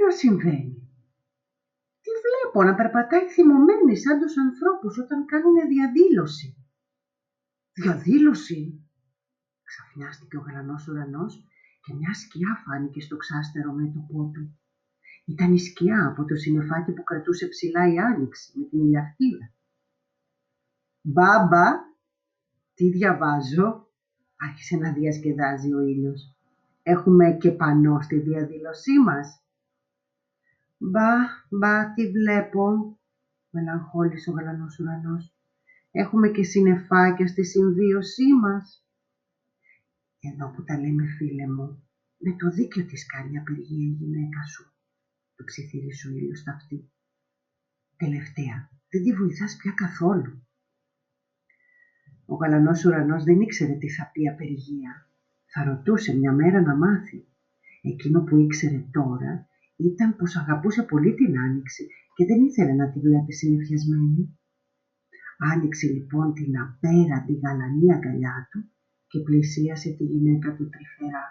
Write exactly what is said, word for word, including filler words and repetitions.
εκείνο συμβαίνει? Τη βλέπω να περπατάει θυμωμένη σαν τους ανθρώπους όταν κάνουν διαδήλωση. Διαδήλωση! Ξαφνιάστηκε ο γαλανός ουρανός και μια σκιά φάνηκε στο ξάστερο μέτωπό του. Ήταν η σκιά από το συννεφάκι που κρατούσε ψηλά η Άνοιξη με την ηλιακτίδα. «Μπάμπα, τι διαβάζω?» άρχισε να διασκεδάζει ο ήλιος. «Έχουμε και πανό στη διαδήλωσή μας?» «Μπα, μπα, τι βλέπω?» μελαγχόλησε ο γαλανός ουρανός. «Έχουμε και συννεφάκια στη συμβίωσή μας?» «Εδώ που τα λέμε, φίλε μου, με το δίκιο της κάνει απεργία η γυναίκα σου», του ψιθύρισε ο ήλιος στα αυτή. «Τελευταία, δεν τη βοηθάς πια καθόλου». Ο γαλανός ουρανός δεν ήξερε τι θα πει απεργία. Θα ρωτούσε μια μέρα να μάθει. Εκείνο που ήξερε τώρα ήταν πως αγαπούσε πολύ την Άνοιξη και δεν ήθελε να τη βλέπει συννεφιασμένη. Άνοιξε λοιπόν την απέραντη γαλανή αγκαλιά του και πλησίασε τη γυναίκα του τρυφερά.